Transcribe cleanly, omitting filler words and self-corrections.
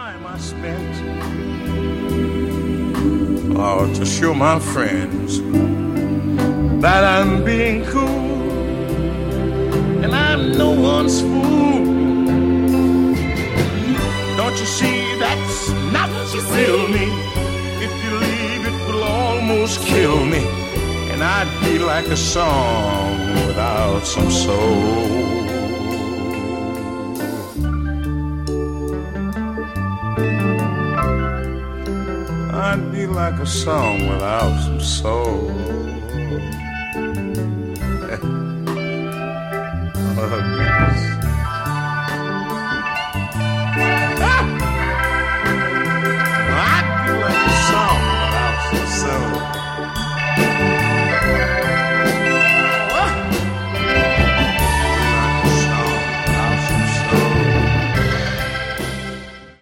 time I spent to show my friends that I'm being cool and I'm no one's fool. Don't you see that's not real me? If you leave it will almost kill me, and I'd be like a song without some soul. I'd be like a song without some soul. Oh, goodness.